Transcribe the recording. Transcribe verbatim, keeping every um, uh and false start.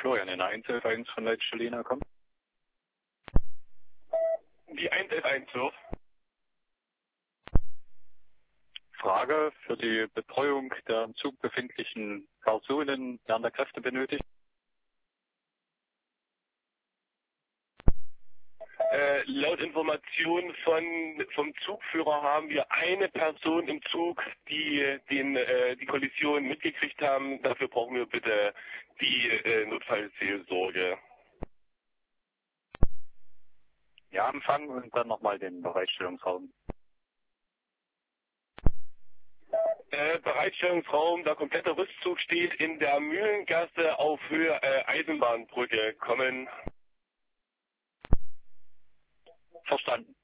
Florian in der eins elf eins von Leitstelle kommt. Die eins elf eins so. Frage für die Betreuung der im Zug befindlichen Personen werden da Kräfte benötigt. Äh, laut Information von vom Zugführer haben wir eine Person im Zug, die den äh, die Kollision mitgekriegt haben. Dafür brauchen wir bitte die äh, Notfallseelsorge. Ja, Empfang und dann nochmal den Bereitstellungsraum. Äh, Bereitstellungsraum, der komplette Rüstzug steht in der Mühlengasse auf Höhe äh, Eisenbahnbrücke. Kommen. Verstanden.